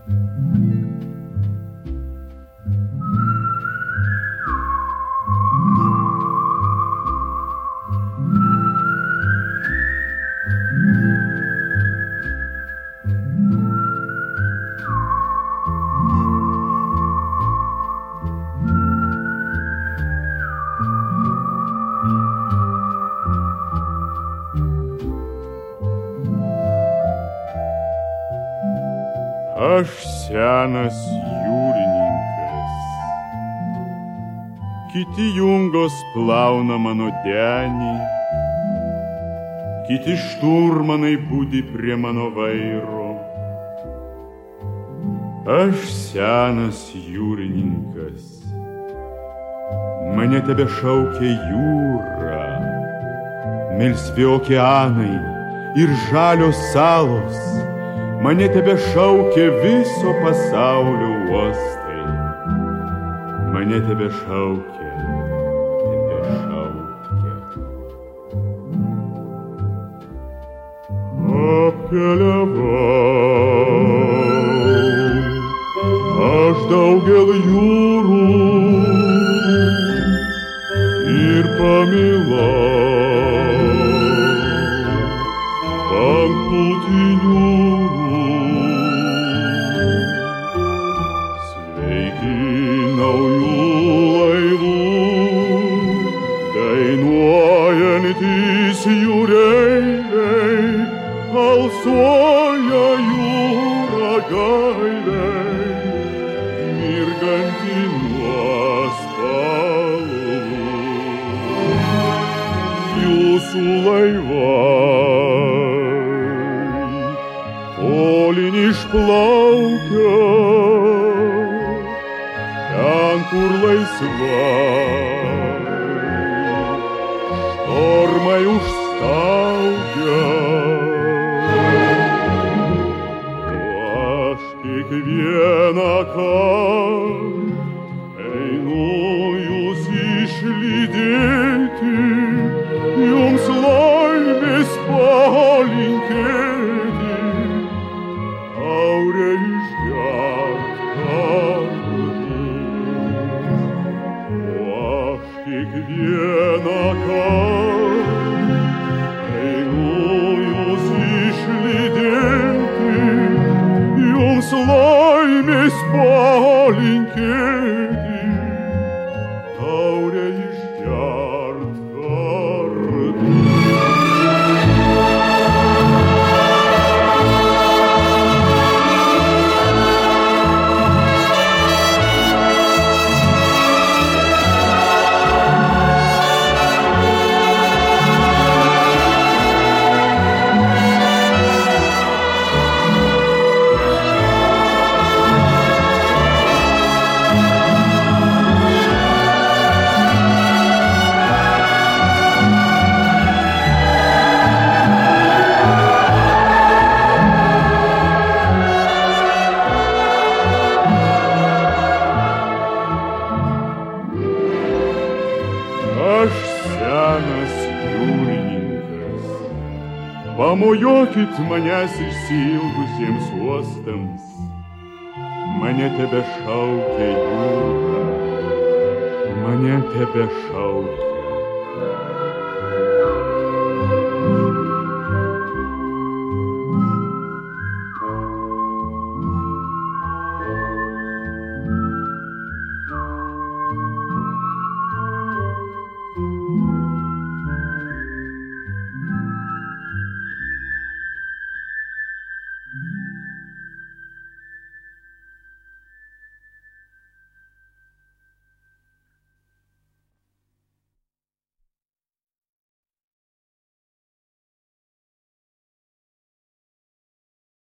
Aš senas jūrininkas, kiti jungos plauna mano denį, kiti šturmanai budi prie mano vairo. Aš senas jūrininkas, mane tebešaukia jūra, melsvi okeanai ir žalios salos. Mane tebešaukia viso pasaulio uostai. Mane tebešaukia. Apkeliavau aš daugel jūrų ir pamilau paplūdimių. Naujų laivų dainuojantys jūreiviai, alsuoja jūra gailiai, mirganti nuo spalvų. Jūsų laivai tolin išplaukia, ten, kur laisvai štormai užstaugia. O aš kiekvieną kartą einu jūs išlydėti, jums laimės palinkėti, taurę išgert kartu. Kiekvieną kartą einu jūs išlydėti, jums laimės palinkėti, taurę išgert kartu. Aš senas jūrininkas, pamojuokit manęs išsiilgusiems uostams. Mane tebešaukia jūra, mane tebešaukia.